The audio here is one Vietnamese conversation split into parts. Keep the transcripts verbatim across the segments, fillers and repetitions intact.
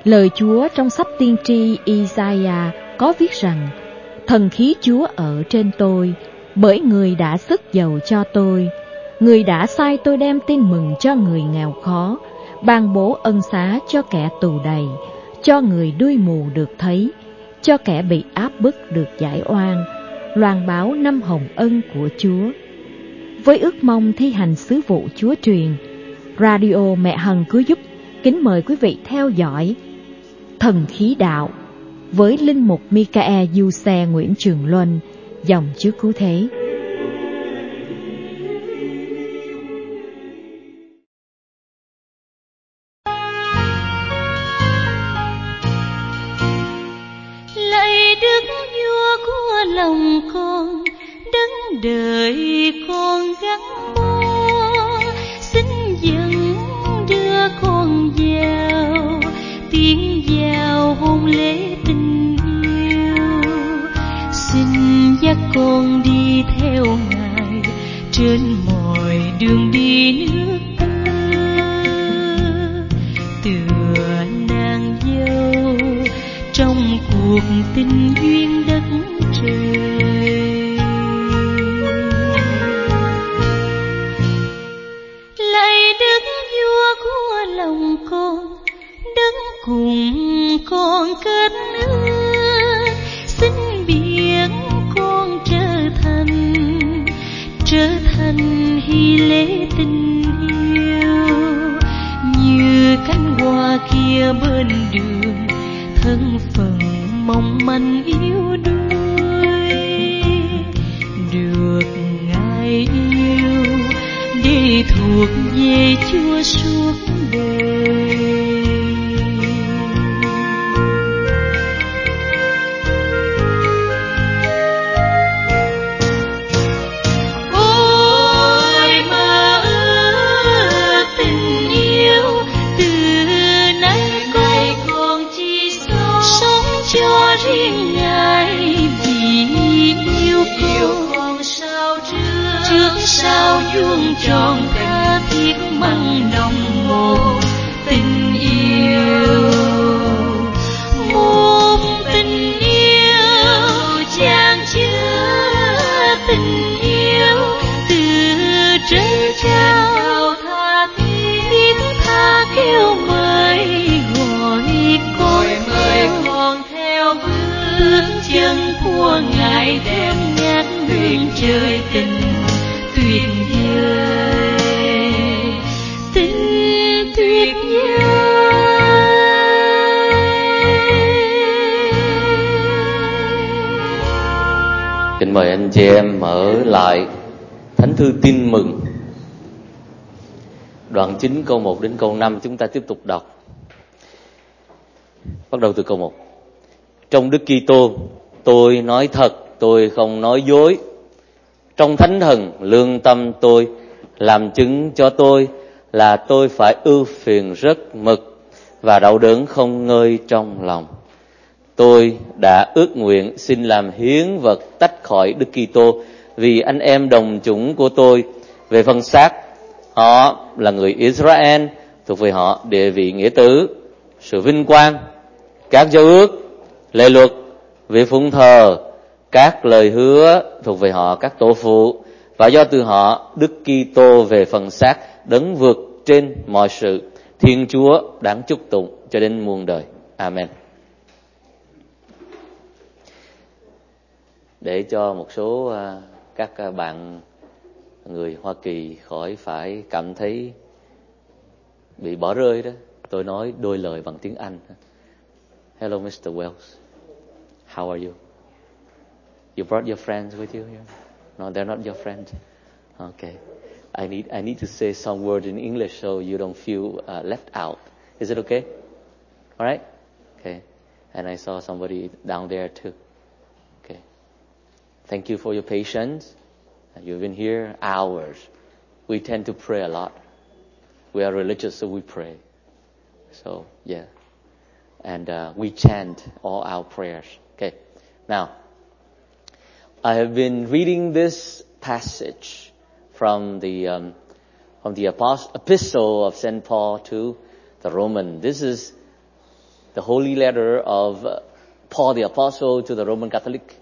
Lời Chúa trong sách tiên tri Isaiah có viết rằng: Thần khí Chúa ở trên tôi, bởi Người đã sức dầu cho tôi. Người đã sai tôi đem tin mừng cho người nghèo khó, ban bố ân xá cho kẻ tù đầy, cho người đuôi mù được thấy, cho kẻ bị áp bức được giải oan, loan báo năm hồng ân của Chúa. Với ước mong thi hành sứ vụ Chúa truyền, Radio Mẹ Hằng Cứu Giúp kính mời quý vị theo dõi Thần Khí Đạo với Linh mục Michael Du Xe Nguyễn Trường Luân, dòng Chúa Cứu Thế. Lạy Đức Vua của lòng con, đấng đợi con gắn bó, xin dẫn đưa con vào tiến vào hôn lễ tình yêu. Xin dắt con đi theo Ngài trên mọi đường đi nước ta, tựa nàng dâu trong cuộc tình duyên đất trời. Lạy Đức Vua của lòng con, đấng cùng con kết ước, xin biến con trở thành trở thành hy lễ tình yêu, như cánh hoa kia bên đường, thân phận mong manh yếu đuối, được Ngài yêu để thuộc về Chúa suốt đời. Ôi mơ ước tình yêu, từ nay con chỉ sống cho riêng Ngài, vì yêu con sao trước trước sao vuông tròn tha thiết mặn nồng một tình yêu, một tình yêu chan chứa tình yêu, từ trời cao tha thiết tha kêu mời gọi con, mời con theo bước chân của Ngài, đem ngát huyền trời tình tuyệt vời, tình tuyệt vời. Kính mời anh chị em mở lại Thánh thư Tin Mừng, đoạn chín câu một đến câu năm. Chúng ta tiếp tục đọc. Bắt đầu từ câu một. Trong Đức Kitô, tôi nói thật, tôi không nói dối. Trong Thánh Thần, lương tâm tôi làm chứng cho tôi là tôi phải ưu phiền rất mực và đau đớn không ngơi trong lòng. Tôi đã ước nguyện xin làm hiến vật tách khỏi Đức Kitô vì anh em đồng chủng của tôi. Về phần xác, họ là người Israel, thuộc về họ địa vị nghĩa tử, sự vinh quang, các giao ước, lệ luật, việc phụng thờ, các lời hứa thuộc về họ các tổ phụ, và do từ họ Đức Kitô về phần xác đấng vượt trên mọi sự, Thiên Chúa đáng chúc tụng cho đến muôn đời. Amen. Để cho một số uh, các uh, bạn người Hoa Kỳ khỏi phải cảm thấy bị bỏ rơi đó, tôi nói đôi lời bằng tiếng Anh. Hello, Mister Wells. How are you? You brought your friends with you here? No, they're not your friends. Okay. I need I need to say some words in English so you don't feel uh, left out. Is it okay? All right? Okay. And I saw somebody down there too. Okay. Thank you for your patience. You've been here hours. We tend to pray a lot. We are religious, so we pray. So, yeah. And uh, we chant all our prayers. Okay. Now, I have been reading this passage from the um, from the apost- epistle of Saint Paul to the Roman. This is the holy letter of uh, Paul the Apostle to the Roman Catholic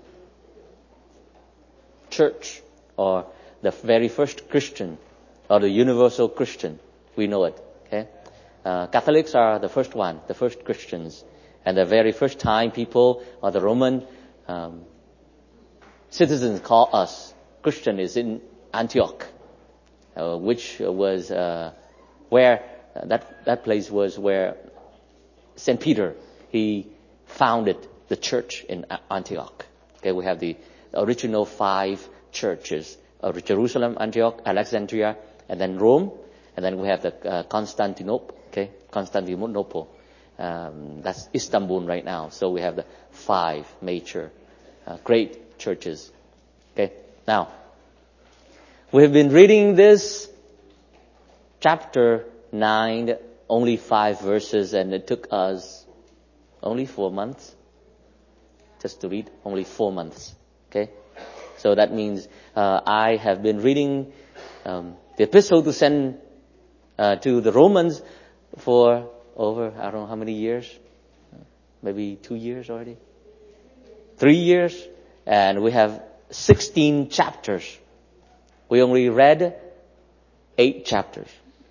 Church, or the very first Christian, or the universal Christian. We know it. Okay, uh, Catholics are the first one, the first Christians, and the very first time people, or the Roman um, citizens, call us Christian is in Antioch, uh, which was uh, where uh, that that place was where Saint Peter, he founded the church in Antioch. Okay, we have the original five churches of Jerusalem, Antioch, Alexandria, and then Rome, and then we have the uh, Constantinople. Okay, Constantinople. Um, that's Istanbul right now. So we have the five major uh, great churches. Okay, now we have been reading this chapter nine, only five verses, and it took us only four months just to read. Only four months. Okay, so that means uh, I have been reading um, the epistle to send uh, to the Romans for over I don't know how many years, maybe two years already, three years, and we have sixteen chapters. We only read eight chapters.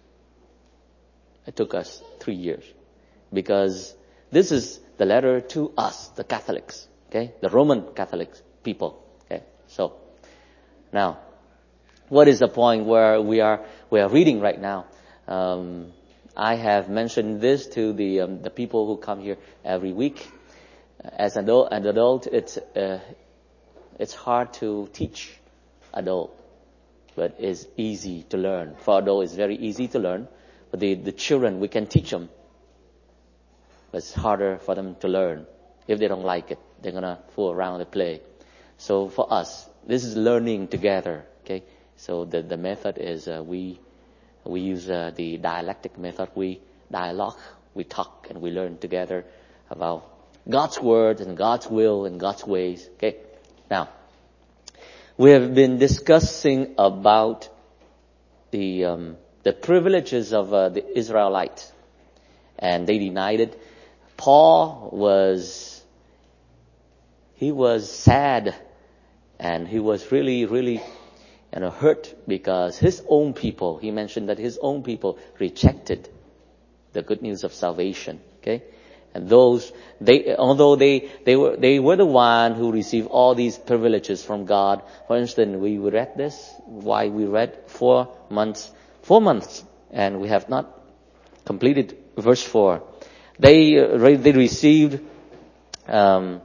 It took us three years because this is the letter to us, the Catholics, okay, the Roman Catholic people. Okay, so now, what is the point where we are we are reading right now? Um, I have mentioned this to the um, the people who come here every week. As an adult, an adult, it's uh, it's hard to teach adult, but it's easy to learn. For adult, it's very easy to learn. But the, the children, we can teach them. But it's harder for them to learn. If they don't like it, they're going to fool around and play. So for us, this is learning together. Okay. So the, the method is uh, we we use uh, the dialectic method. We dialogue, we talk, and we learn together about God's word and God's will and God's ways. Okay. Now, we have been discussing about the um, the privileges of uh, the Israelites, and they denied it. Paul was, he was sad, and he was really, really, you know, hurt because his own people, he mentioned that his own people rejected the good news of salvation. Okay, and those they, although they they were they were the one who received all these privileges from God. For instance, we read this. Why we read four months. Four months, and we have not completed verse four. They uh, they received, um,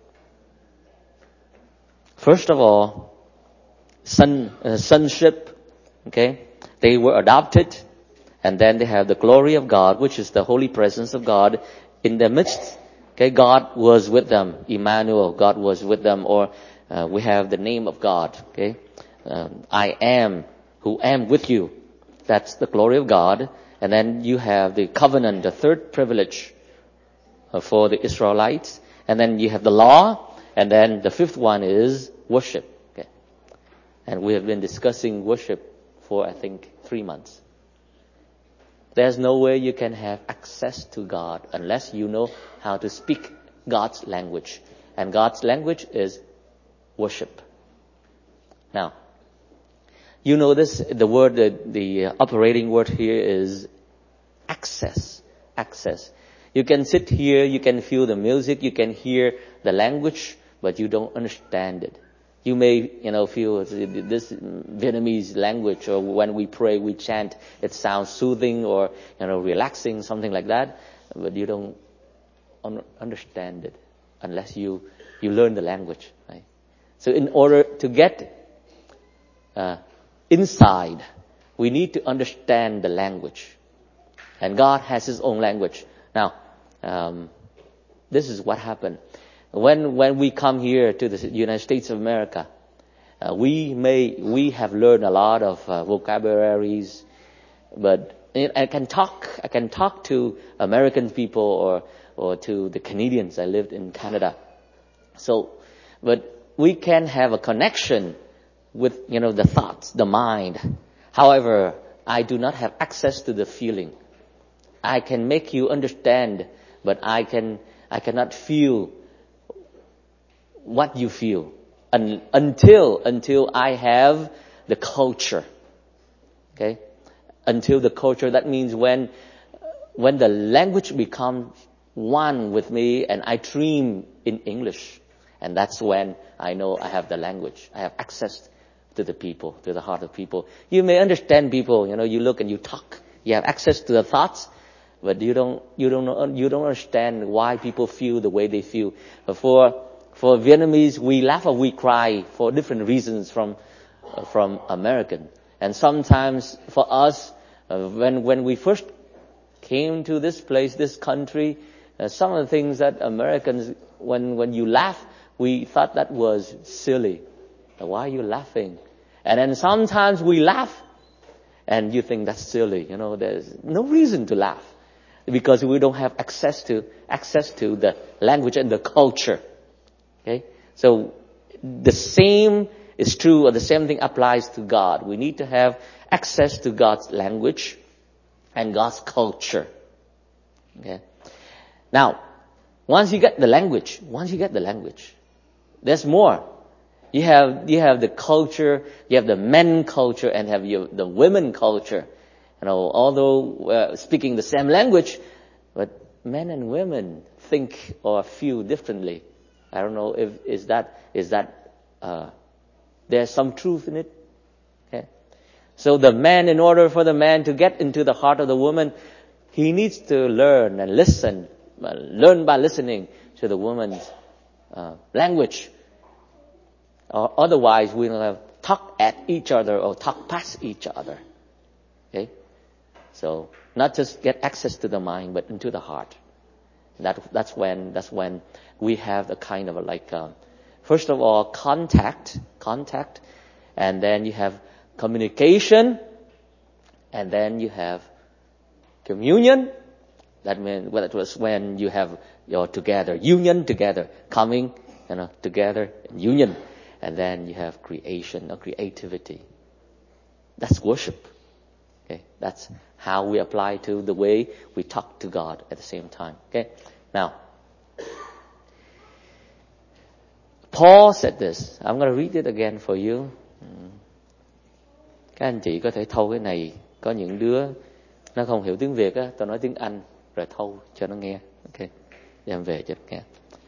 first of all, son uh, sonship. Okay, they were adopted, and then they have the glory of God, which is the holy presence of God in their midst. Okay, God was with them. Emmanuel, God was with them, or uh, we have the name of God. Okay, um, I am who am with you. That's the glory of God. And then you have the covenant, the third privilege uh, for the Israelites. And then you have the law. And then the fifth one is worship. Okay. And we have been discussing worship for, I think, three months. There's no way you can have access to God unless you know how to speak God's language. And God's language is worship. Now, you know this, the word, the, the operating word here is access. Access. You can sit here, you can feel the music, you can hear the language, but you don't understand it. You may, you know, feel this Vietnamese language, or when we pray, we chant, it sounds soothing or, you know, relaxing, something like that, but you don't un- understand it unless you, you learn the language, right? So in order to get, uh, inside, we need to understand the language. And God has His own language. Now, um, this is what happened. When when we come here to the United States of America, uh, we may we have learned a lot of uh, vocabularies, but I can talk I can talk to American people or or to the Canadians. I lived in Canada, so but we can have a connection with, you know, the thoughts, the mind. However, I do not have access to the feeling. I can make you understand but I can, I cannot feel what you feel un, until, until I have the culture. Okay? Until the culture, that means when, when the language becomes one with me and I dream in English. And that's when I know I have the language. I have access to the people, to the heart of people. You may understand people, you know, you look and you talk. You have access to the thoughts, but you don't, you don't, you don't understand why people feel the way they feel. For, for Vietnamese, we laugh or we cry for different reasons from, uh, from American. And sometimes for us, uh, when, when we first came to this place, this country, uh, some of the things that Americans, when, when you laugh, we thought that was silly. Why are you laughing? And then sometimes we laugh and you think that's silly. You know, there's no reason to laugh because we don't have access to, access to the language and the culture. Okay? So the same is true, or the same thing applies to God. We need to have access to God's language and God's culture. Okay? Now, once you get the language, once you get the language, there's more. You have, you have the culture, you have the men culture, and have your, the women culture. You know, although uh, speaking the same language, but men and women think or feel differently. I don't know if, is that, is that, uh, there's some truth in it. Okay. So the man, in order for the man to get into the heart of the woman, he needs to learn and listen, uh, learn by listening to the woman's uh, language. Or otherwise, we will have talk at each other or talk past each other. Okay? So, not just get access to the mind, but into the heart. That, that's when, that's when we have a kind of a like, uh, first of all, contact, contact, and then you have communication, and then you have communion. That means, well, it was when you have your together, union together, coming, you know, together, union. And then you have creation or creativity. That's worship. Okay, that's how we apply to the way we talk to God at the same time. Okay, now Paul said this. I'm going to read it again for you. Các anh chị có thể thâu cái này. Có những đứa nó không hiểu tiếng Việt á, tao nói tiếng Anh rồi thâu cho nó nghe. Okay, đem về cho nó nghe.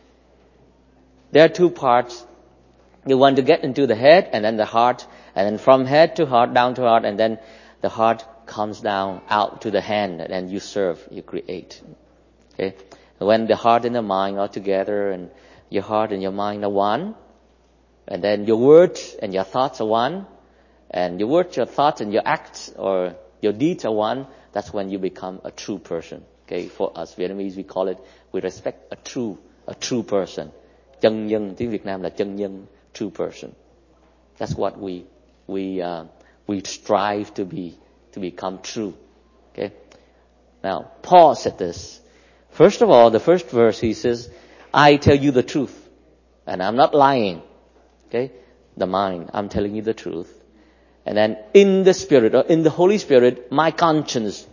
There are two parts. You want to get into the head and then the heart, and then from head to heart, down to heart, and then the heart comes down out to the hand, and then you serve, you create. Okay? When the heart and the mind are together, and your heart and your mind are one, and then your words and your thoughts are one, and your words, your thoughts, and your acts or your deeds are one, that's when you become a true person. Okay? For us Vietnamese, we call it, we respect a true, a true person. Chân nhân, tiếng Việt Nam là chân nhân. True person. That's what we we uh, we strive to be to become true. Okay. Now Paul said this. First of all, the first verse he says, "I tell you the truth, and I'm not lying." Okay, the mind. I'm telling you the truth, and then in the Spirit or in the Holy Spirit, my conscience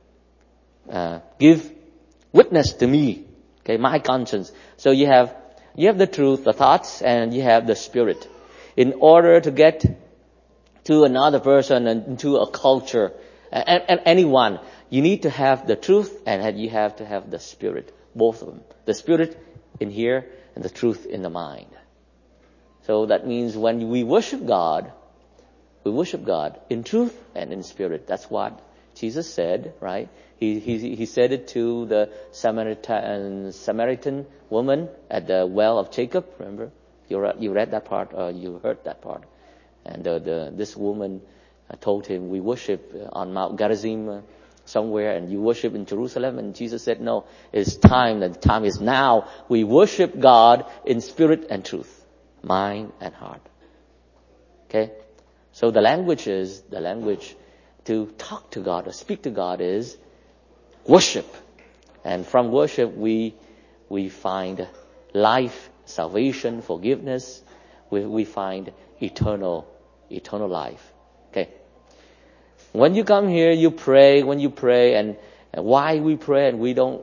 uh, give witness to me. Okay, my conscience. So you have. You have the truth, the thoughts, and you have the Spirit. In order to get to another person and to a culture, and, and anyone, you need to have the truth and you have to have the Spirit. Both of them. The Spirit in here and the truth in the mind. So that means when we worship God, we worship God in truth and in spirit. That's what Jesus said, right? He, he, he said it to the Samaritan, Samaritan woman at the well of Jacob. Remember? You read, you read that part, or you heard that part. And the, the, this woman told him, we worship on Mount Gerizim uh, somewhere, and you worship in Jerusalem. And Jesus said, no, it's time, and the time is now. We worship God in spirit and truth, mind and heart. Okay? So the language is, the language to talk to God or speak to God is worship. And from worship we we find life, salvation, forgiveness. We we find eternal eternal life. Okay. When you come here, you pray. When you pray, and, and why we pray, and we don't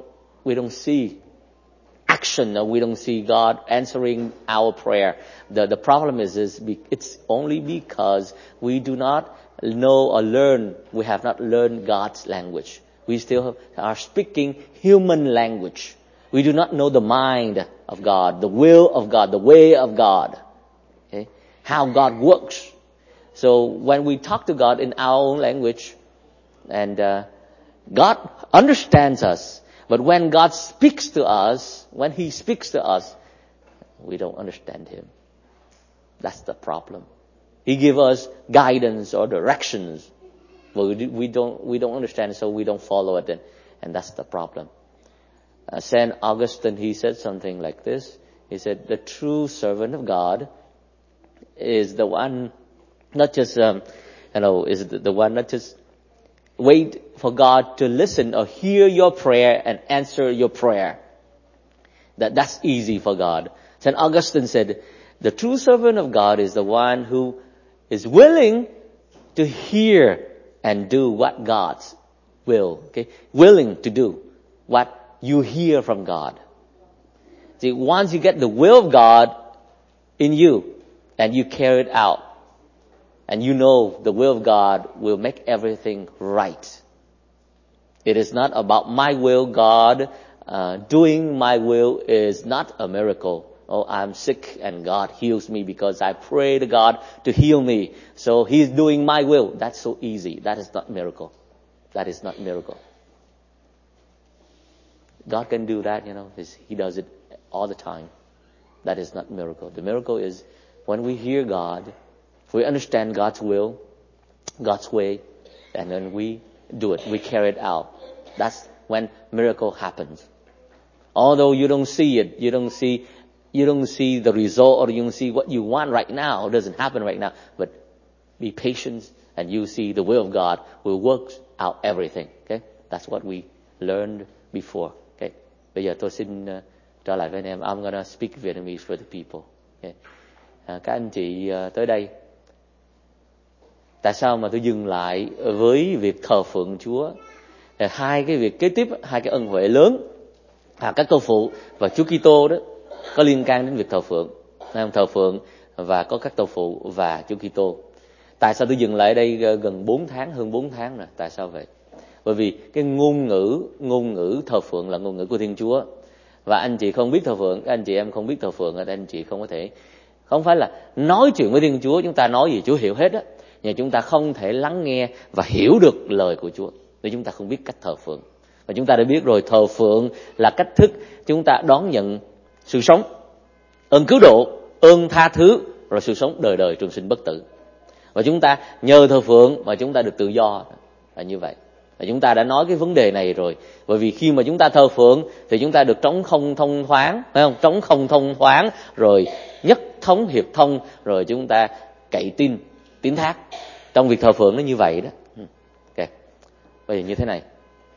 we don't see action, or we don't see God answering our prayer. The the problem is is it's only because we do not know or learn. We have not learned God's language. We still have, are speaking human language. We do not know the mind of God, the will of God, the way of God, okay? How God works. So when we talk to God in our own language, and uh, God understands us, but when God speaks to us, when He speaks to us, we don't understand Him. That's the problem. He gives us guidance or directions, but we, we don't we don't understand, so we don't follow it, and, and that's the problem. Uh, Saint Augustine, he said something like this. He said, the true servant of God is the one, not just, um, you know, is the, the one not just wait for God to listen or hear your prayer and answer your prayer. That that's easy for God. Saint Augustine said, the true servant of God is the one who is willing to hear and do what God's will. Okay, willing to do what you hear from God. See, once you get the will of God in you and you carry it out, and you know the will of God will make everything right. It is not about my will. God uh, doing my will is not a miracle. Oh, I'm sick and God heals me because I pray to God to heal me. So He's doing my will. That's so easy. That is not miracle. That is not miracle. God can do that, you know. He does it all the time. That is not miracle. The miracle is when we hear God, we understand God's will, God's way, and then we do it. We carry it out. That's when miracle happens. Although you don't see it, you don't see, you don't see the result, or you don't see what you want right now. It doesn't happen right now. But be patient, and you see the will of God will work out everything. Okay, that's what we learned before. Okay, bây giờ tôi xin uh, trở lại với anh em. I'm gonna speak Vietnamese for the people. Okay. Uh, các anh chị uh, tới đây. Tại sao mà tôi dừng lại với việc thờ phượng Chúa? Hai cái việc kế tiếp, hai cái ân huệ lớn, à, các câu phụ và Chúa Kitô đó có liên can đến việc thờ phượng, thờ phượng và có các câu phụ và Chúa Kitô. Tại sao tôi dừng lại đây gần bốn tháng, hơn bốn tháng rồi? Tại sao vậy? Bởi vì cái ngôn ngữ, ngôn ngữ thờ phượng là ngôn ngữ của Thiên Chúa, và anh chị không biết thờ phượng, các anh chị em không biết thờ phượng, thì anh chị không có thể, không phải là nói chuyện với Thiên Chúa, chúng ta nói gì Chúa hiểu hết á. Nhưng chúng ta không thể lắng nghe và hiểu được lời của Chúa nếu chúng ta không biết cách thờ phượng. Và chúng ta đã biết rồi, thờ phượng là cách thức chúng ta đón nhận sự sống, ơn cứu độ, ơn tha thứ, rồi sự sống đời đời trường sinh bất tử. Và chúng ta nhờ thờ phượng mà chúng ta được tự do, là như vậy. Và chúng ta đã nói cái vấn đề này rồi. Bởi vì khi mà chúng ta thờ phượng thì chúng ta được trống không thông thoáng, phải không? Trống không thông thoáng, rồi nhất thống hiệp thông, rồi chúng ta cậy tin, tín thác. Trong việc thờ phượng nó như vậy đó. Ok, bây giờ như thế này.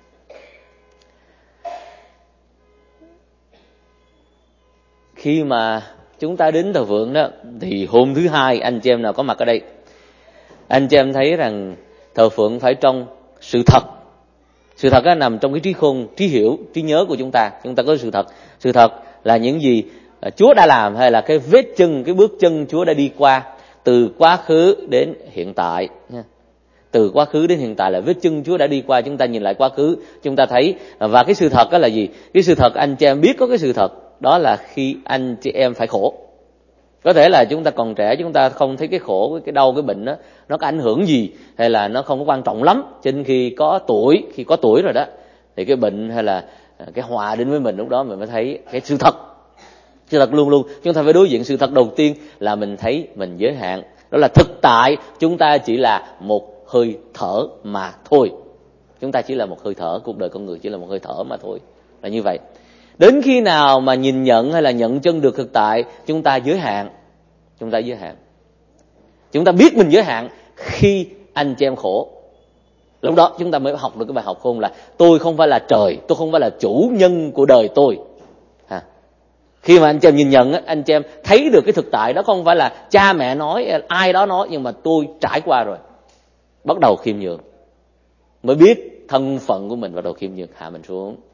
Khi mà chúng ta đến thờ phượng đó, thì hôm thứ hai, anh chị em nào có mặt ở đây, anh chị em thấy rằng thờ phượng phải trong sự thật. Sự thật đó nằm trong cái trí khôn, trí hiểu, trí nhớ của chúng ta. Chúng ta có sự thật. Sự thật là những gì Chúa đã làm, hay là cái vết chân, cái bước chân Chúa đã đi qua từ quá khứ đến hiện tại. Từ quá khứ đến hiện tại là vết chân Chúa đã đi qua. Chúng ta nhìn lại quá khứ, chúng ta thấy. Và cái sự thật đó là gì? Cái sự thật anh chị em biết có cái sự thật, đó là khi anh chị em phải khổ. Có thể là chúng ta còn trẻ, chúng ta không thấy cái khổ, cái đau, cái bệnh đó nó có ảnh hưởng gì, hay là nó không có quan trọng lắm. Cho nên khi có tuổi, khi có tuổi rồi đó, thì cái bệnh hay là cái họa đến với mình, lúc đó mình mới thấy cái sự thật. Sự thật luôn luôn chúng ta phải đối diện. Sự thật đầu tiên là mình thấy mình giới hạn, đó là thực tại chúng ta chỉ là một hơi thở mà thôi. Chúng ta chỉ là một hơi thở, cuộc đời con người chỉ là một hơi thở mà thôi, là như vậy. Đến khi nào mà nhìn nhận hay là nhận chân được thực tại, chúng ta giới hạn. Chúng ta giới hạn. Chúng ta biết mình giới hạn khi anh chị em khổ. Lúc đó chúng ta mới học được cái bài học khôn là tôi không phải là trời, tôi không phải là chủ nhân của đời tôi. À. Khi mà anh chị em nhìn nhận, anh chị em thấy được cái thực tại đó, không phải là cha mẹ nói, ai đó nói, nhưng mà tôi trải qua rồi. Bắt đầu khiêm nhường. Mới biết thân phận của mình, bắt đầu khiêm nhường, hạ mình xuống.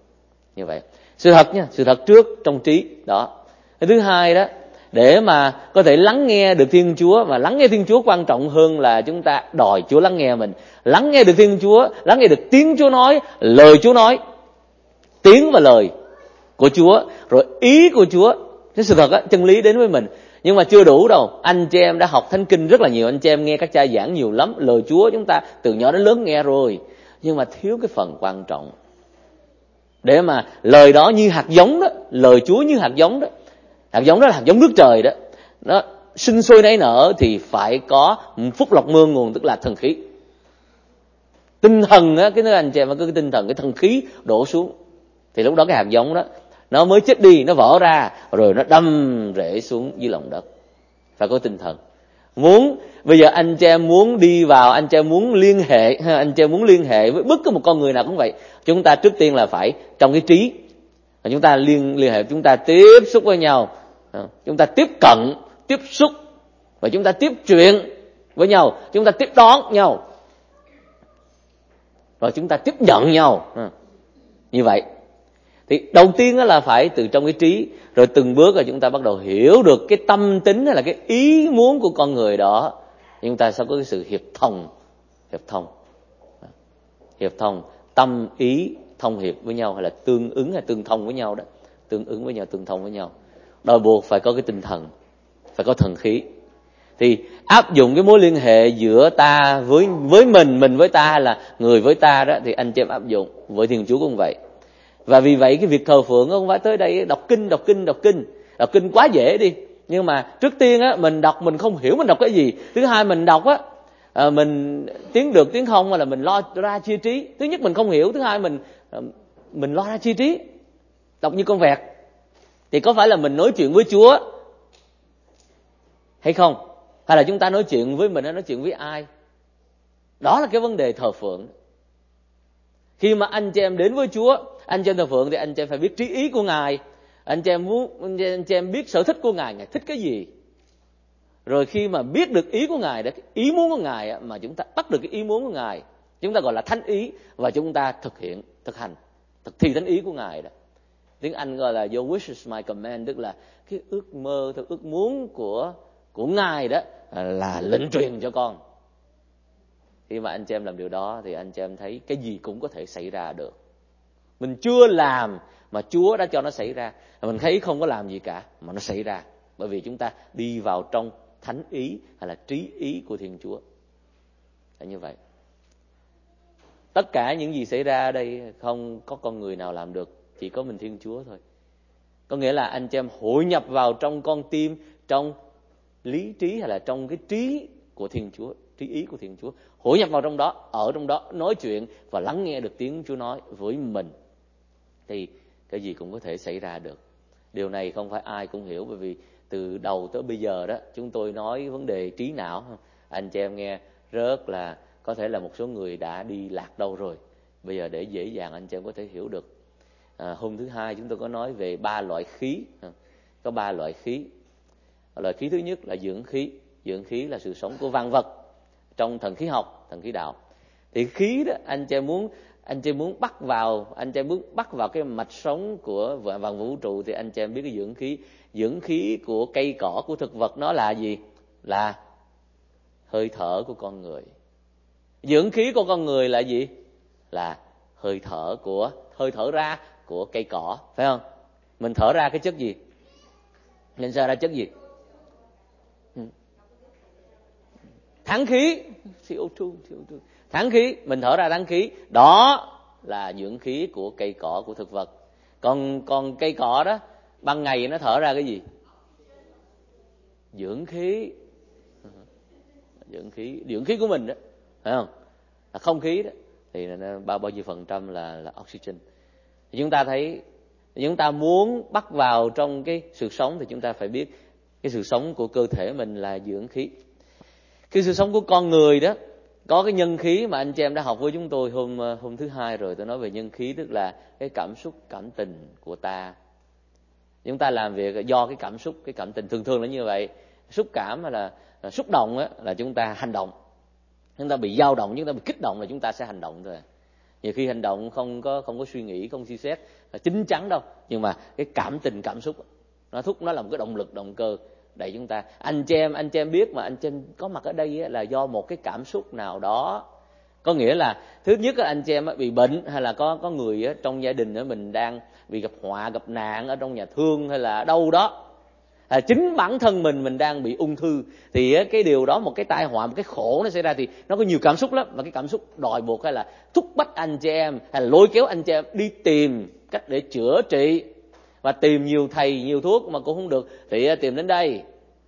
Như vậy, sự thật nha, sự thật trước trong trí đó. Cái thứ hai đó, để mà có thể lắng nghe được Thiên Chúa, mà lắng nghe Thiên Chúa quan trọng hơn là chúng ta đòi Chúa lắng nghe mình. Lắng nghe được Thiên Chúa, lắng nghe được tiếng Chúa nói, lời Chúa nói, tiếng và lời của Chúa, rồi ý của Chúa. Cái sự thật á, chân lý đến với mình. Nhưng mà chưa đủ đâu. Anh chị em đã học Thánh Kinh rất là nhiều, anh chị em nghe các cha giảng nhiều lắm, lời Chúa chúng ta từ nhỏ đến lớn nghe rồi, nhưng mà thiếu cái phần quan trọng. Để mà lời đó như hạt giống đó, lời Chúa như hạt giống đó, hạt giống đó là hạt giống nước trời đó, nó sinh sôi nảy nở thì phải có phúc lộc mương nguồn, tức là thần khí. Tinh thần á, cái nơi anh chị em có cái tinh thần, cái thần khí đổ xuống, thì lúc đó cái hạt giống đó nó mới chết đi, nó vỡ ra, rồi nó đâm rễ xuống dưới lòng đất. Phải có tinh thần. Muốn bây giờ anh chị em muốn đi vào, anh chị em muốn liên hệ, anh chị em muốn liên hệ với bất cứ một con người nào cũng vậy, chúng ta trước tiên là phải trong cái trí, chúng ta liên liên hệ, chúng ta tiếp xúc với nhau, chúng ta tiếp cận, tiếp xúc, và chúng ta tiếp chuyện với nhau, chúng ta tiếp đón nhau, rồi chúng ta tiếp nhận nhau. Như vậy thì đầu tiên đó là phải từ trong cái trí, rồi từng bước là chúng ta bắt đầu hiểu được cái tâm tính hay là cái ý muốn của con người đó. Chúng ta sẽ có cái sự hiệp thông, hiệp thông, hiệp thông, tâm ý thông hiệp với nhau, hay là tương ứng hay tương thông với nhau đó, tương ứng với nhau, tương thông với nhau. Đòi buộc phải có cái tinh thần, phải có thần khí. Thì áp dụng cái mối liên hệ giữa ta với với mình, mình với ta, hay là người với ta đó, thì anh chị em áp dụng với Thiên Chúa cũng vậy. Và vì vậy cái việc thờ phượng không phải tới đây đọc kinh, đọc kinh, đọc kinh. Đọc kinh quá dễ đi. Nhưng mà trước tiên á, mình đọc mình không hiểu mình đọc cái gì. Thứ hai mình đọc á, à, mình tiếng được tiếng không, hay là mình lo ra chia trí. Thứ nhất mình không hiểu, thứ hai mình mình lo ra chia trí. Đọc như con vẹt. Thì có phải là mình nói chuyện với Chúa hay không? Hay là chúng ta nói chuyện với mình, hay nói chuyện với ai? Đó là cái vấn đề thờ phượng. Khi mà anh chị em đến với Chúa, anh chị em thờ phượng thì anh chị em phải biết trí ý của Ngài. Anh chị em muốn, anh chị em biết sở thích của Ngài, Ngài thích cái gì. Rồi khi mà biết được ý của Ngài, cái ý muốn của Ngài, mà chúng ta bắt được cái ý muốn của Ngài, chúng ta gọi là thánh ý, và chúng ta thực hiện, thực hành, thực thi thánh ý của Ngài đó. Tiếng Anh gọi là Your wish is my command, tức là cái ước mơ, cái ước muốn của của Ngài đó là lệnh truyền cho con. Khi mà anh chị em làm điều đó thì anh chị em thấy cái gì cũng có thể xảy ra được. Mình chưa làm mà Chúa đã cho nó xảy ra. Mình thấy không có làm gì cả mà nó xảy ra. Bởi vì chúng ta đi vào trong thánh ý hay là trí ý của Thiên Chúa. Là như vậy. Tất cả những gì xảy ra ở đây không có con người nào làm được, chỉ có mình Thiên Chúa thôi. Có nghĩa là anh chị em hội nhập vào trong con tim, trong lý trí hay là trong cái trí của Thiên Chúa, trí ý của Thiên Chúa, hội nhập vào trong đó, ở trong đó nói chuyện và lắng nghe được tiếng Chúa nói với mình, thì cái gì cũng có thể xảy ra được. Điều này không phải ai cũng hiểu, bởi vì từ đầu tới bây giờ đó chúng tôi nói vấn đề trí não, anh chị em nghe rất là có thể là một số người đã đi lạc đâu rồi. Bây giờ để dễ dàng anh chị em có thể hiểu được. À, hôm thứ hai chúng tôi có nói về ba loại khí, có ba loại khí. Loại khí thứ nhất là dưỡng khí. Dưỡng khí là sự sống của vạn vật trong thần khí học, thần khí đạo. Thì khí đó anh chị muốn anh chị muốn bắt vào, anh chị muốn bắt vào cái mạch sống của vạn vũ trụ, thì anh chị em biết cái dưỡng khí. Dưỡng khí của cây cỏ, của thực vật nó là gì? Là hơi thở của con người. Dưỡng khí của con người là gì? Là hơi thở của hơi thở ra của cây cỏ, phải không? Mình thở ra cái chất gì? Mình ra ra chất gì? Thắng khí, xê o hai, xê o hai. Thắng khí, mình thở ra thắng khí, đó là dưỡng khí của cây cỏ, của thực vật. Còn còn cây cỏ đó, ban ngày nó thở ra cái gì? Dưỡng khí. Dưỡng khí, dưỡng khí của mình đó, phải không? Là không khí đó, thì bao bao nhiêu phần trăm là là oxygen. Thì chúng ta thấy, chúng ta muốn bắt vào trong cái sự sống thì chúng ta phải biết cái sự sống của cơ thể mình là dưỡng khí. Cái sự sống của con người đó có cái nhân khí mà anh chị em đã học với chúng tôi hôm hôm thứ hai rồi. Tôi nói về nhân khí, tức là cái cảm xúc, cảm tình của ta. Chúng ta làm việc do cái cảm xúc, cái cảm tình thường thường là như vậy. Xúc cảm hay là, là xúc động á, là chúng ta hành động. Chúng ta bị dao động, chúng ta bị kích động là chúng ta sẽ hành động thôi. Nhiều khi hành động không có không có suy nghĩ, không suy xét, chín chắn đâu, nhưng mà cái cảm tình, cảm xúc nó thúc, nó là một cái động lực, động cơ đẩy chúng ta. Anh chị em, anh chị em biết mà anh chị em có mặt ở đây là do một cái cảm xúc nào đó. Có nghĩa là thứ nhất là anh chị em bị bệnh, hay là có có người trong gia đình mình đang bị gặp họa, gặp nạn ở trong nhà thương hay là đâu đó. À, chính bản thân mình mình đang bị ung thư, thì cái điều đó, một cái tai họa, một cái khổ nó xảy ra thì nó có nhiều cảm xúc lắm, và cái cảm xúc đòi buộc hay là thúc bách anh chị em, hay là lôi kéo anh chị em đi tìm cách để chữa trị, và tìm nhiều thầy nhiều thuốc mà cũng không được thì tìm đến đây.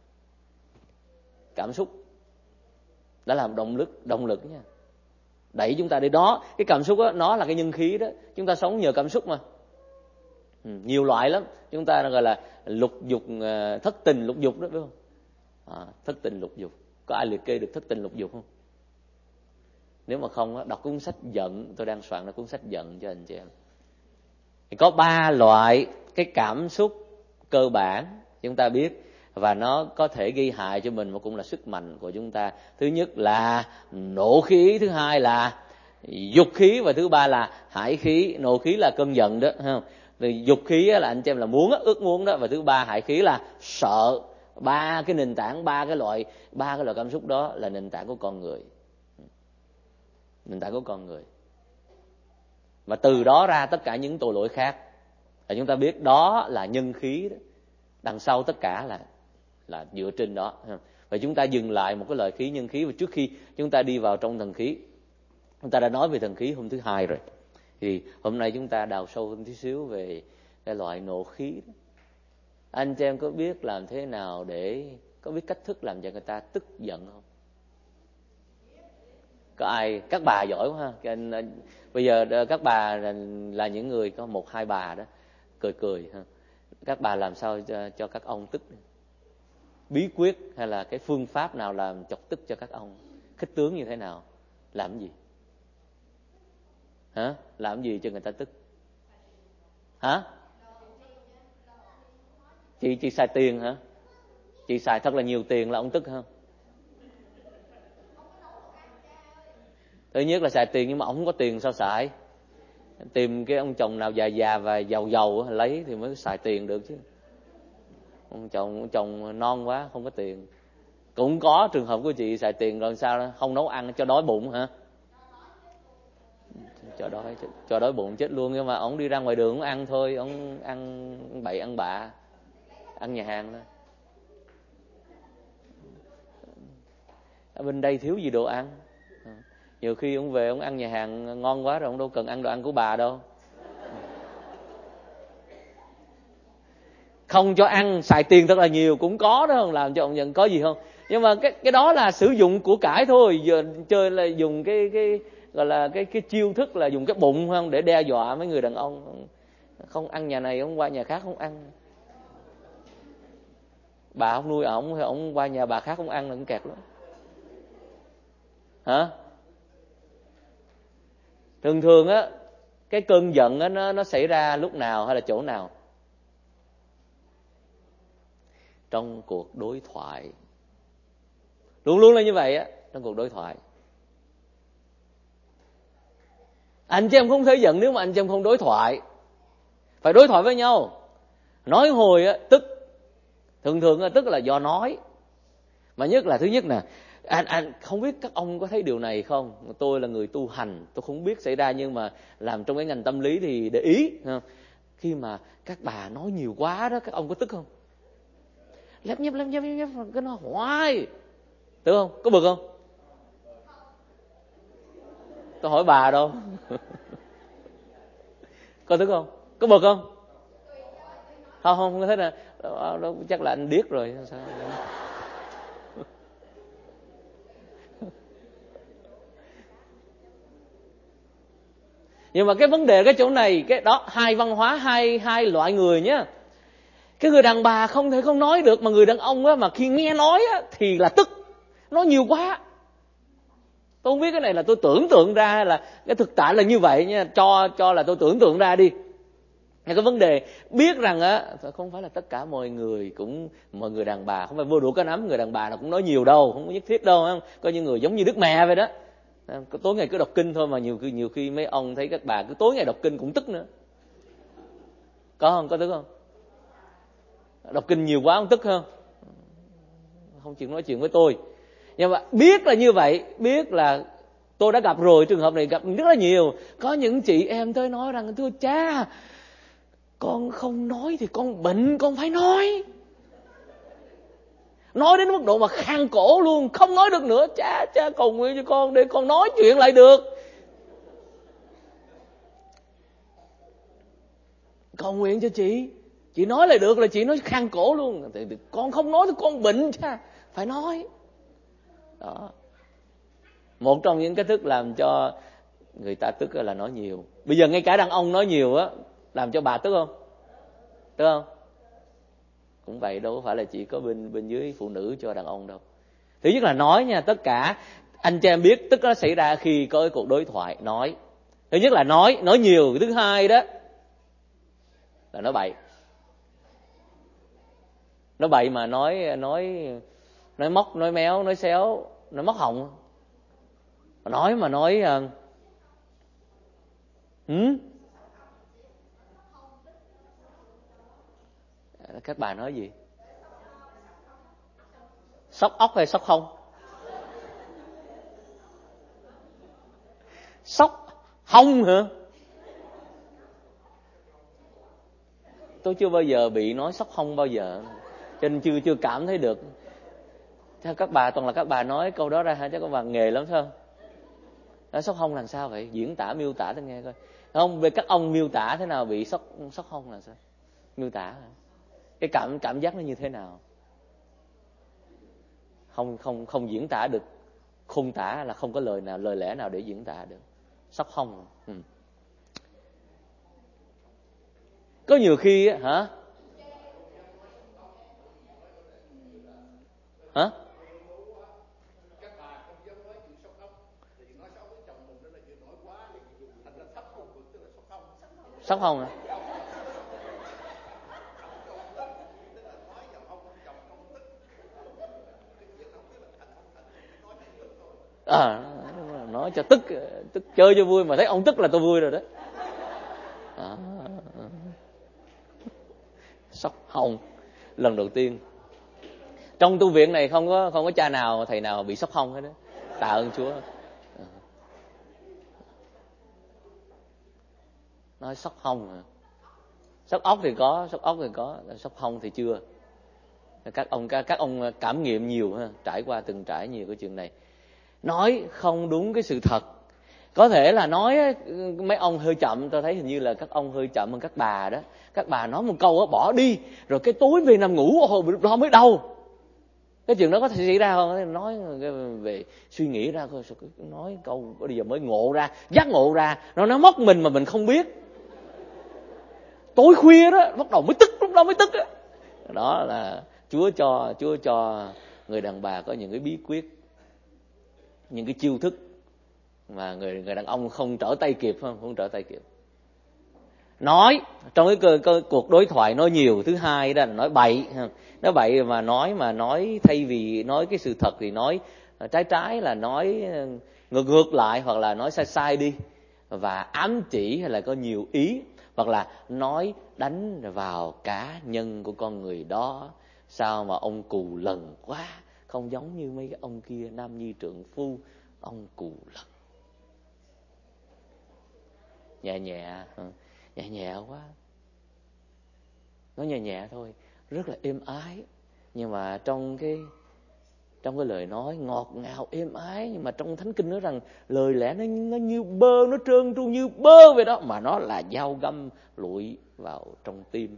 Cảm xúc đã làm động lực, động lực nha, đẩy chúng ta đi đó. Cái cảm xúc đó, nó là cái nhân khí đó, chúng ta sống nhờ cảm xúc mà. Ừ, nhiều loại lắm, chúng ta gọi là lục dục, thất tình lục dục đó, biết không? À, thất tình lục dục, có ai liệt kê được thất tình lục dục không? Nếu mà không, đọc cuốn sách Giận, tôi đang soạn ra cuốn sách Giận cho anh chị em. Thì có ba loại cái cảm xúc cơ bản chúng ta biết, và nó có thể gây hại cho mình mà cũng là sức mạnh của chúng ta. Thứ nhất là nộ khí, thứ hai là dục khí, và thứ ba là hải khí. Nộ khí là cơn giận đó, không? Dục khí là anh chị em là muốn, ước muốn đó, và thứ ba hải khí là sợ. Ba cái nền tảng, ba cái loại, ba cái loại cảm xúc đó là nền tảng của con người, nền tảng của con người. Và từ đó ra tất cả những tội lỗi khác, và chúng ta biết đó là nhân khí đó. Đằng sau tất cả là là dựa trên đó. Và chúng ta dừng lại một cái lời khí nhân khí, và trước khi chúng ta đi vào trong thần khí, chúng ta đã nói về thần khí hôm thứ hai rồi, thì hôm nay chúng ta đào sâu hơn tí xíu về cái loại nộ khí đó. Anh chị em có biết làm thế nào để, có biết cách thức làm cho người ta tức giận không? Có ai? Các bà giỏi quá ha. Bây giờ các bà là, là những người có một hai bà đó cười cười ha. Các bà làm sao cho, cho các ông tức? Bí quyết hay là cái phương pháp nào làm chọc tức cho các ông? Khích tướng như thế nào? Làm gì? Hả? Làm gì cho người ta tức? Hả? Chị chị xài tiền hả? Chị xài thật là nhiều tiền là ông tức không? Thứ nhất là xài tiền, nhưng mà ông không có tiền sao xài? Tìm cái ông chồng nào già già và giàu giàu lấy thì mới xài tiền được chứ. Ông chồng ông chồng non quá không có tiền. Cũng có trường hợp của chị xài tiền rồi sao đó, không nấu ăn cho đói bụng hả? Cho đói cho đói bụng chết luôn. Nhưng mà ông đi ra ngoài đường ông ăn thôi, ông ăn bậy ăn bạ, ăn nhà hàng thôi. Ở bên đây thiếu gì đồ ăn. Nhiều khi ông về ông ăn nhà hàng ngon quá rồi, ông đâu cần ăn đồ ăn của bà đâu. Không cho ăn, xài tiền thật là nhiều cũng có đó, không làm cho ông nhận có gì không? Nhưng mà cái cái đó là sử dụng của cải thôi. Giờ chơi là dùng cái cái gọi là cái cái chiêu thức là dùng cái bụng không để đe dọa mấy người đàn ông. Không ăn nhà này ông qua nhà khác không ăn. Bà không nuôi ổng thì ổng qua nhà bà khác không ăn là cũng kẹt lắm. Hả? Thường thường á, cái cơn giận á nó nó xảy ra lúc nào hay là chỗ nào? Trong cuộc đối thoại. Luôn luôn là như vậy á, trong cuộc đối thoại. Anh chị em không thể giận nếu mà anh chị em không đối thoại. Phải đối thoại với nhau. Nói hồi á, tức. Thường thường á, tức là do nói. Mà nhất là thứ nhất nè, anh, anh không biết các ông có thấy điều này không? Tôi là người tu hành, tôi không biết xảy ra, nhưng mà làm trong cái ngành tâm lý thì để ý. Khi mà các bà nói nhiều quá đó, các ông có tức không? Lép nhép, lép nhép, lép nhép, cái nó hoài. Đúng không? Có bực không? Tôi hỏi bà đâu. Có tức không? Có bực không? Không, không, không thấy là đó, đó, chắc là anh điếc rồi. Sao? Nhưng mà cái vấn đề cái chỗ này, cái đó hai văn hóa, hai hai loại người nhá. Cái người đàn bà không thể không nói được, mà người đàn ông á, mà khi nghe nói á, thì là tức. Nói nhiều quá. Tôi không biết cái này là tôi tưởng tượng ra hay là cái thực tại là như vậy nha. Cho cho là tôi tưởng tượng ra đi. Nhưng cái vấn đề biết rằng á, không phải là tất cả mọi người cũng, mọi người đàn bà không phải vô đủ cái nắm, người đàn bà nào cũng nói nhiều đâu, không có nhất thiết đâu. Không? Có những người giống như Đức Mẹ vậy đó. Tối ngày cứ đọc kinh thôi mà nhiều khi nhiều khi mấy ông thấy các bà cứ tối ngày đọc kinh cũng tức nữa. Có không? Có tức không? Đọc kinh nhiều quá không tức không? Không chịu nói chuyện với tôi. Nhưng mà biết là như vậy, biết là tôi đã gặp rồi, trường hợp này gặp rất là nhiều. Có những chị em tới nói rằng thưa cha, con không nói thì con bệnh, con phải nói. Nói đến mức độ mà khang cổ luôn, không nói được nữa. Cha, cha cầu nguyện cho con để con nói chuyện lại được. Cầu nguyện cho chị, chị nói lại được là chị nói khang cổ luôn. Con không nói thì con bệnh cha, phải nói. Đó. Một trong những cái thức làm cho người ta tức là nói nhiều. Bây giờ ngay cả đàn ông nói nhiều á, làm cho bà tức không? Tức không? Cũng vậy, đâu phải là chỉ có bên bên dưới phụ nữ cho đàn ông đâu. Thứ nhất là nói nha, tất cả anh chị em biết tức nó xảy ra khi có cái cuộc đối thoại nói. Thứ nhất là nói, nói nhiều. Thứ hai đó là nói bậy. Nói bậy mà nói nói nói móc, nói méo, nói xéo, nói móc họng. Nói mà nói uh, hmm? Các bà nói gì? Sóc ốc hay sóc không? Sóc hông hả? Tôi chưa bao giờ bị nói sóc hông bao giờ, cho nên chưa chưa cảm thấy được. Theo các bà toàn là các bà nói câu đó ra hả? Chắc các bà nghề lắm phải không? Nói sóc hông là sao vậy? Diễn tả miêu tả tôi nghe coi. Không, về các ông miêu tả thế nào bị sóc sóc hông là sao? Miêu tả hả? Cái cảm cảm giác nó như thế nào? Không không không diễn tả được, khung tả là không có lời nào lời lẽ nào để diễn tả được. Sóc hông. Ừ. Có nhiều khi á hả? Hả? Sóc hông hả? À, nói cho tức, tức chơi cho vui mà thấy ông tức là tôi vui rồi đó. À, sóc hông lần đầu tiên trong tu viện này không có không có cha nào thầy nào bị sóc hông hết đó. Tạ ơn Chúa. À. Nói sóc hông hả? Sóc ốc thì có, sóc ốc thì có, sóc hông thì chưa. Các ông các, các ông cảm nghiệm nhiều ha, trải qua từng trải nhiều cái chuyện này. Nói không đúng cái sự thật. Có thể là nói mấy ông hơi chậm, tôi thấy hình như là các ông hơi chậm hơn các bà đó. Các bà nói một câu đó, bỏ đi, rồi cái tối về nằm ngủ, hồi đó mới đau. Cái chuyện đó có thể xảy ra không? Nói về suy nghĩ ra, nói câu bây giờ mới ngộ ra, giác ngộ ra, nó nó móc mình mà mình không biết. Tối khuya đó, bắt đầu mới tức, lúc đó mới tức đó. Đó là Chúa cho Chúa cho người đàn bà có những cái bí quyết, những cái chiêu thức mà người người đàn ông không trở tay kịp, không không trở tay kịp. Nói trong cái cơ, cơ, cuộc đối thoại nói nhiều. Thứ hai đó là nói bậy. Nói bậy mà nói mà nói thay vì nói cái sự thật thì nói trái trái, là nói ngược ngược lại, hoặc là nói sai sai đi và ám chỉ, hay là có nhiều ý, hoặc là nói đánh vào cá nhân của con người đó. Sao mà ông cù lần quá, không giống như mấy cái ông kia, nam nhi trượng phu, ông cù lần. Nhẹ nhẹ, nhẹ nhẹ quá. Nói nhẹ nhẹ thôi, rất là êm ái. Nhưng mà trong cái trong cái lời nói ngọt ngào êm ái, nhưng mà trong Thánh Kinh nói rằng lời lẽ nó, nó như bơ, nó trơn tru như bơ vậy đó, mà nó là dao găm lụi vào trong tim.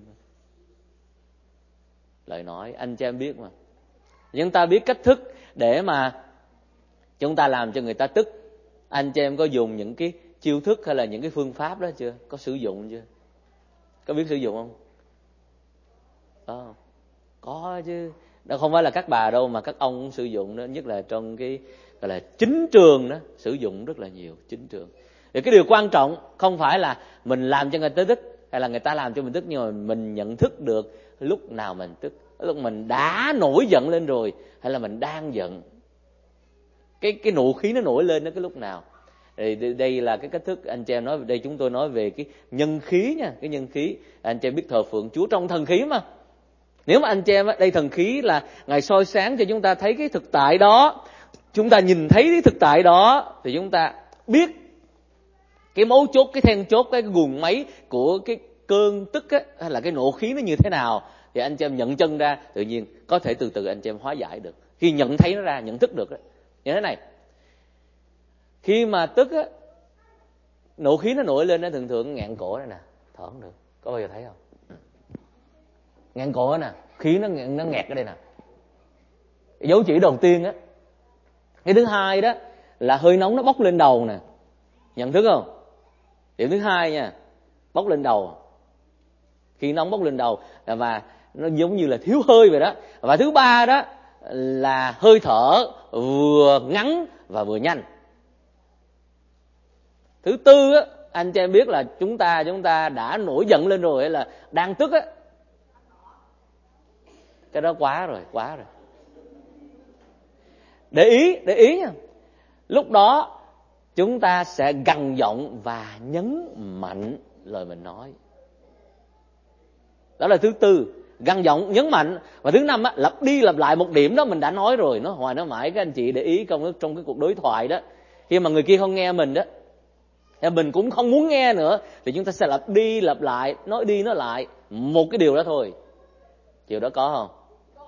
Lời nói anh chị em biết mà. Chúng ta biết cách thức để mà chúng ta làm cho người ta tức. Anh chị em có dùng những cái chiêu thức hay là những cái phương pháp đó chưa? Có sử dụng chưa? Có biết sử dụng không? Có, có chứ. Đó không phải là các bà đâu mà các ông cũng sử dụng đó, nhất là trong cái gọi là chính trường đó, sử dụng rất là nhiều chính trường. Thì cái điều quan trọng không phải là mình làm cho người ta tức hay là người ta làm cho mình tức, nhưng mà mình nhận thức được lúc nào mình tức, lúc mình đã nổi giận lên rồi hay là mình đang giận. Cái cái nộ khí nó nổi lên đó cái lúc nào. Đây là cái cách thức anh chị em nói. Đây chúng tôi nói về cái nhân khí nha, cái nhân khí. Anh chị em biết thờ phượng Chúa trong thần khí mà. Nếu mà anh chị em đây thần khí là Ngài soi sáng cho chúng ta thấy cái thực tại đó, chúng ta nhìn thấy cái thực tại đó, thì chúng ta biết cái mấu chốt, cái then chốt, cái guồng máy của cái cơn tức á, hay là cái nộ khí nó như thế nào, thì anh chị em nhận chân ra, tự nhiên có thể từ từ anh chị em hóa giải được. Khi nhận thấy nó ra, nhận thức được đó. Như thế này, khi mà tức á, nộ khí nó nổi lên, nó thường thường ngạn cổ đây nè, thở không được. Có bao giờ thấy không? Ngạn cổ đó nè, khí nó nó nghẹt ở đây nè. Dấu chỉ đầu tiên á. Cái thứ hai đó là hơi nóng nó bốc lên đầu nè. Nhận thức không? Điểm thứ hai nha, bốc lên đầu. Khi nóng bốc lên đầu và nó giống như là thiếu hơi vậy đó. Và thứ ba đó là hơi thở vừa ngắn và vừa nhanh. Thứ tư á, anh chị em biết là chúng ta chúng ta đã nổi giận lên rồi, hay là đang tức á. Cái đó quá rồi, quá rồi. Để ý, để ý nha. Lúc đó chúng ta sẽ gằn giọng và nhấn mạnh lời mình nói. Đó là thứ tư, gằn giọng, nhấn mạnh. Và thứ năm á, lặp đi lặp lại một điểm đó mình đã nói rồi, nó hoài nó mãi. Các anh chị để ý trong, trong cái cuộc đối thoại đó, khi mà người kia không nghe mình đó, mình cũng không muốn nghe nữa, thì chúng ta sẽ lặp đi lặp lại, nói đi nói lại một cái điều đó thôi. Điều đó có không?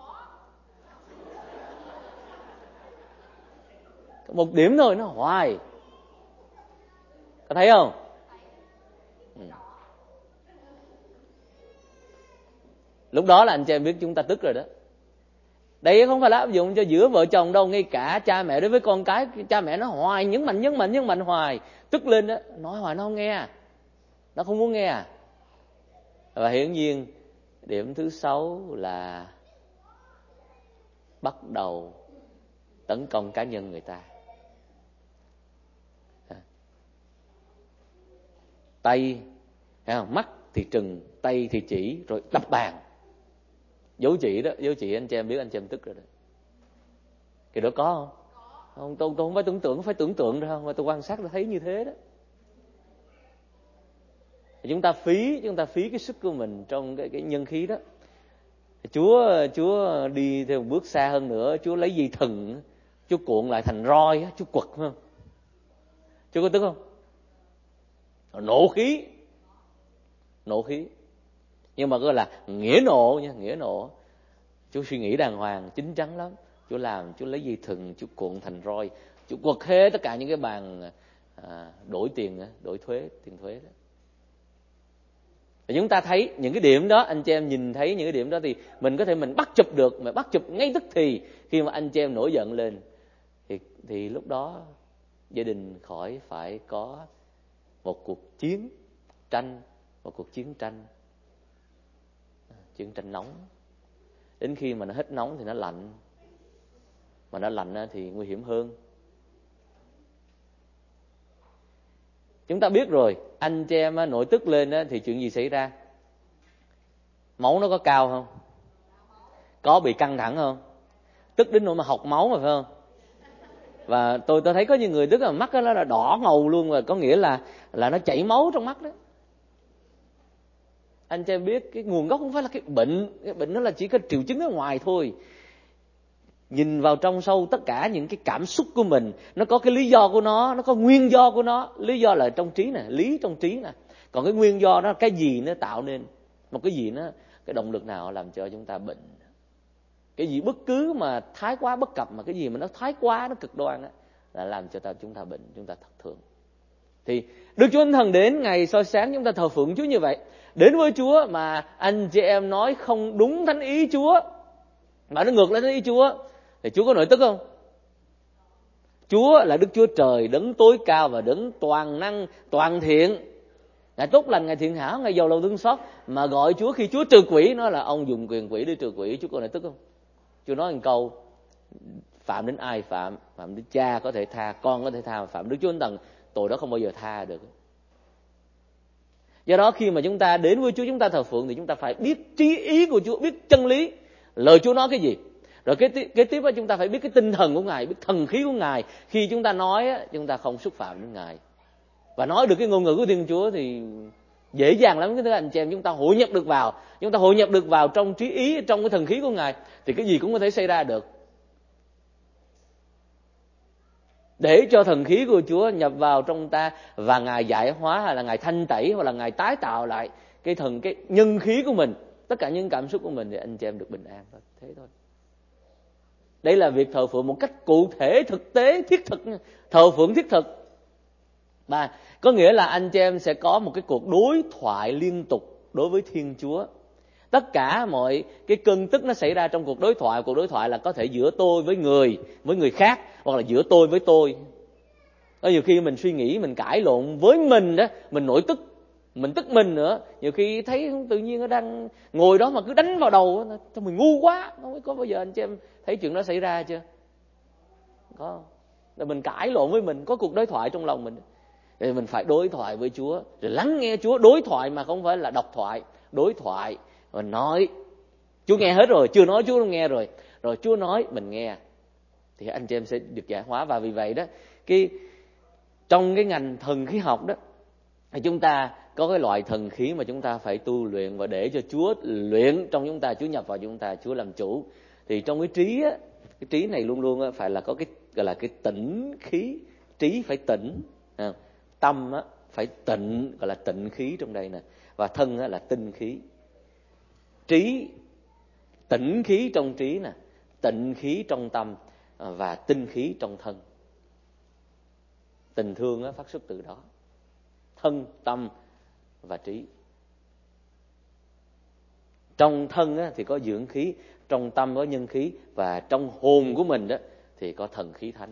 Một điểm thôi, nó hoài. Có thấy không? Ừ. Lúc đó là anh chị em biết chúng ta tức rồi đó. Đây không phải là áp dụng cho giữa vợ chồng đâu, ngay cả cha mẹ đối với con cái, cha mẹ nó hoài nhấn mạnh nhấn mạnh nhấn mạnh hoài, tức lên đó, nói hoài nó không nghe, nó không muốn nghe. Và hiển nhiên điểm thứ sáu là bắt đầu tấn công cá nhân người ta. Tay, mắt thì trừng, tay thì chỉ, rồi đập bàn. Dấu chỉ đó, dấu chỉ anh chị em biết anh chị em tức rồi đó. Cái đó có không? Không, tôi, tôi không phải tưởng tượng, phải tưởng tượng ra không, mà tôi quan sát tôi thấy như thế đó. Chúng ta phí, chúng ta phí cái sức của mình trong cái, cái nhân khí đó. Chúa, Chúa đi theo một bước xa hơn nữa, Chúa lấy dây thừng, Chúa cuộn lại thành roi, Chúa quật không? Chúa có tức không? Nộ khí, nộ khí. Nhưng mà gọi là nghĩa nộ nha, nghĩa nộ. Chúa suy nghĩ đàng hoàng, chín chắn lắm. Chúa làm, Chúa lấy dây thừng, Chúa cuộn thành roi, Chúa quật hết tất cả những cái bàn à, đổi tiền, đổi thuế, tiền thuế đó. Và chúng ta thấy những cái điểm đó, anh chị em nhìn thấy những cái điểm đó thì mình có thể mình bắt chụp được, mà bắt chụp ngay tức thì khi mà anh chị em nổi giận lên thì thì lúc đó gia đình khỏi phải có một cuộc chiến tranh, một cuộc chiến tranh, chiến tranh nóng. Đến khi mà nó hết nóng thì nó lạnh, mà nó lạnh thì nguy hiểm hơn. Chúng ta biết rồi, anh chị em nổi tức lên thì chuyện gì xảy ra? Máu nó có cao không? Có bị căng thẳng không? Tức đến nỗi mà học máu mà phải không? Và tôi tôi thấy có những người tức là mắt nó là đỏ ngầu luôn, và có nghĩa là là nó chảy máu trong mắt đó. Anh chị em biết cái nguồn gốc không phải là cái bệnh, cái bệnh nó là chỉ có triệu chứng ở ngoài thôi. Nhìn vào trong sâu tất cả những cái cảm xúc của mình, nó có cái lý do của nó, nó có nguyên do của nó. Lý do là trong trí nè, lý trong trí nè. Còn cái nguyên do đó, cái gì nó tạo nên, một cái gì nó, cái động lực nào làm cho chúng ta bệnh. Cái gì bất cứ mà thái quá bất cập, mà cái gì mà nó thái quá, nó cực đoan á, là làm cho ta chúng ta bệnh, chúng ta thất thường. Thì Đức Chúa Thánh Thần đến ngày soi sáng chúng ta thờ phượng Chúa như vậy. Đến với Chúa mà anh chị em nói không đúng thánh ý Chúa, mà nó ngược lại thánh ý Chúa, thì Chúa có nổi tức không? Chúa là Đức Chúa Trời, đấng tối cao và đấng toàn năng, toàn thiện. Ngài tốt lành, Ngài thiện hảo, Ngài giàu lòng thương xót. Mà gọi Chúa khi Chúa trừ quỷ, nói là ông dùng quyền quỷ để trừ quỷ, Chúa có nổi tức không? Chúa nói một câu, phạm đến ai phạm, phạm đến cha có thể tha, con có thể tha, mà phạm Đức Chúa Thánh Thần, tội đó không bao giờ tha được. Do đó khi mà chúng ta đến với Chúa, chúng ta thờ phượng thì chúng ta phải biết trí ý của Chúa, biết chân lý. Lời Chúa nói cái gì? Rồi cái kế tiếp á, chúng ta phải biết cái tinh thần của Ngài, biết thần khí của Ngài. Khi chúng ta nói á, chúng ta không xúc phạm đến Ngài. Và nói được cái ngôn ngữ của Thiên Chúa thì dễ dàng lắm, các anh chị em. Chúng ta hội nhập được vào, chúng ta hội nhập được vào trong trí ý, trong cái thần khí của Ngài, thì cái gì cũng có thể xảy ra được. Để cho thần khí của Chúa nhập vào trong ta, và Ngài giải hóa, hay là Ngài thanh tẩy, hoặc là Ngài tái tạo lại cái thần cái nhân khí của mình, tất cả những cảm xúc của mình, thì anh chị em được bình an thôi. Thế thôi. Đây là việc thờ phượng một cách cụ thể, thực tế, thiết thực. Thờ phượng thiết thực. Và có nghĩa là anh chị em sẽ có một cái cuộc đối thoại liên tục đối với Thiên Chúa. Tất cả mọi cái cơn tức nó xảy ra trong cuộc đối thoại. Cuộc đối thoại là có thể giữa tôi với người, với người khác, hoặc là giữa tôi với tôi. Có nhiều khi mình suy nghĩ, mình cãi lộn với mình đó, mình nổi tức, mình tức mình nữa. Nhiều khi thấy tự nhiên nó đang ngồi đó mà cứ đánh vào đầu, cho mình ngu quá. Không có bao giờ anh chị em thấy chuyện đó xảy ra chưa? Có. Rồi mình cãi lộn với mình, có cuộc đối thoại trong lòng mình. Thì mình phải đối thoại với Chúa, rồi lắng nghe Chúa. Đối thoại mà không phải là độc thoại. Đối thoại, rồi nói. Chúa nghe hết rồi, chưa nói Chúa không nghe rồi. Rồi Chúa nói, mình nghe. Thì anh chị em sẽ được giải hóa. Và vì vậy đó, cái trong cái ngành thần khí học đó, thì chúng ta có cái loại thần khí mà chúng ta phải tu luyện, và để cho Chúa luyện trong chúng ta, Chúa nhập vào chúng ta, Chúa làm chủ. Thì trong cái trí á, cái trí này luôn luôn á, phải là có cái gọi là cái tĩnh khí. Trí phải tĩnh, tâm á phải tịnh, gọi là tịnh khí trong đây nè, và thân á là tinh khí. Trí, tĩnh khí trong trí nè, tịnh khí trong tâm, và tinh khí trong thân. Tình thương á phát xuất từ đó. Thân, tâm và trí. Trong thân á thì có dưỡng khí, trong tâm có nhân khí, và trong hồn của mình đó thì có thần khí thánh.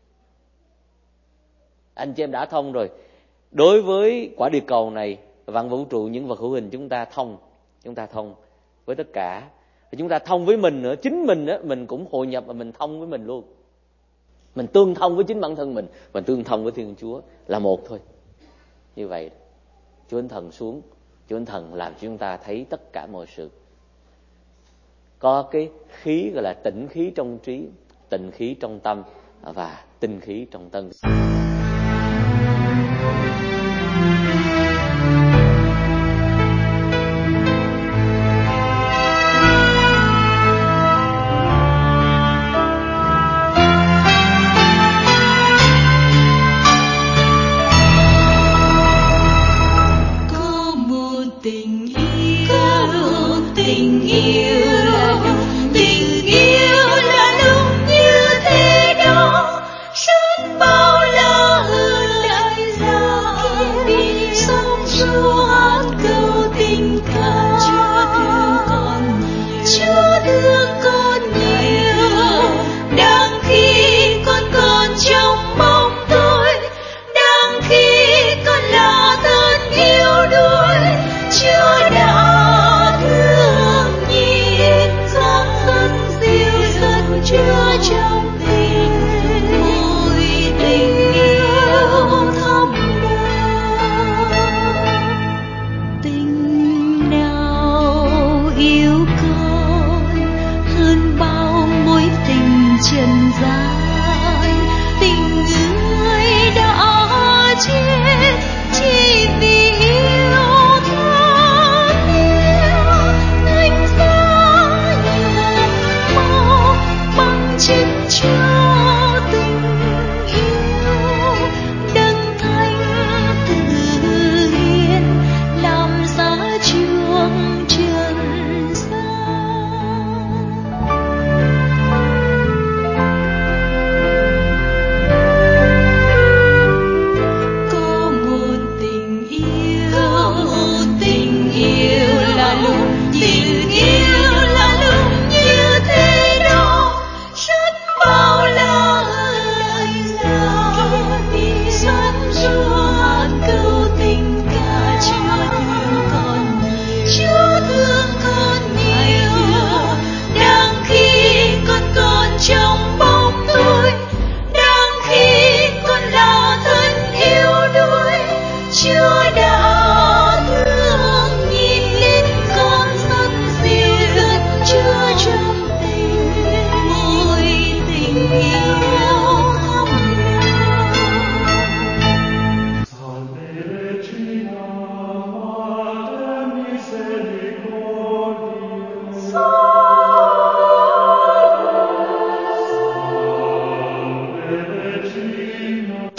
Anh chị em đã thông rồi. Đối với quả địa cầu này, vạn vũ trụ, những vật hữu hình, chúng ta thông, chúng ta thông với tất cả. Chúng ta thông với mình nữa, chính mình đó, mình cũng hội nhập và mình thông với mình luôn. Mình tương thông với chính bản thân mình, mình tương thông với Thiên Chúa là một thôi. Như vậy, Chúa Thánh Thần xuống, Chúa Thánh Thần làm cho chúng ta thấy tất cả mọi sự. Có cái khí gọi là tĩnh khí trong trí, tịnh khí trong tâm, và tinh khí trong thân.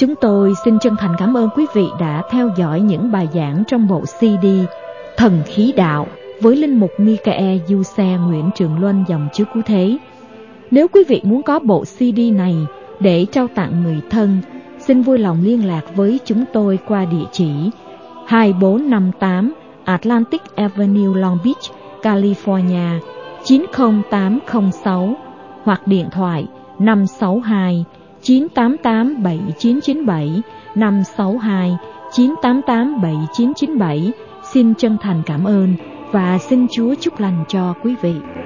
Chúng tôi xin chân thành cảm ơn quý vị đã theo dõi những bài giảng trong bộ xê đê Thần Khí Đạo với Linh mục Michael Giuse Nguyễn Trường Luân dòng Chúa Cứu Thế. Nếu quý vị muốn có bộ xê đê này để trao tặng người thân, xin vui lòng liên lạc với chúng tôi qua địa chỉ hai bốn năm tám Atlantic Avenue, Long Beach, California chín không tám không sáu hoặc điện thoại năm sáu hai chín tám tám bảy chín chín bảy, năm sáu hai chín tám tám bảy chín chín bảy. Xin chân thành cảm ơn và xin Chúa chúc lành cho quý vị.